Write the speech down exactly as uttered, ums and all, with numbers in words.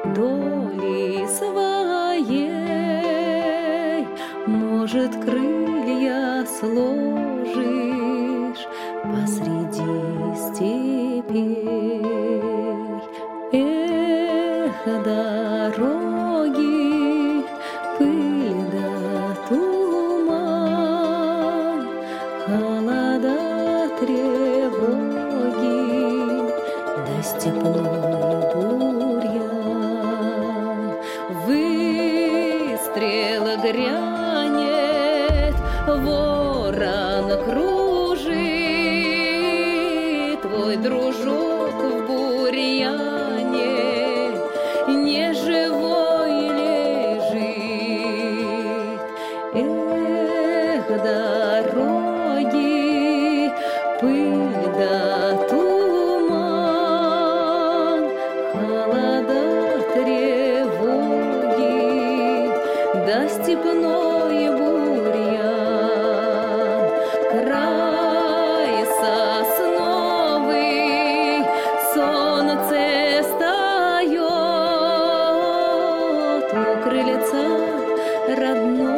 доли своей. Может, крылья сложишь посреди степей. Эх, дороги, пыль да туман, холода, тревоги, да степной бурьян. Выстрел грянет, ворон кружит, твой дружок в бурьяне неживой лежит. Эх, дороги, пыль да туман, холода, тревоги, да степной бурьян. Край сосновый, солнце встает у крыльца родной.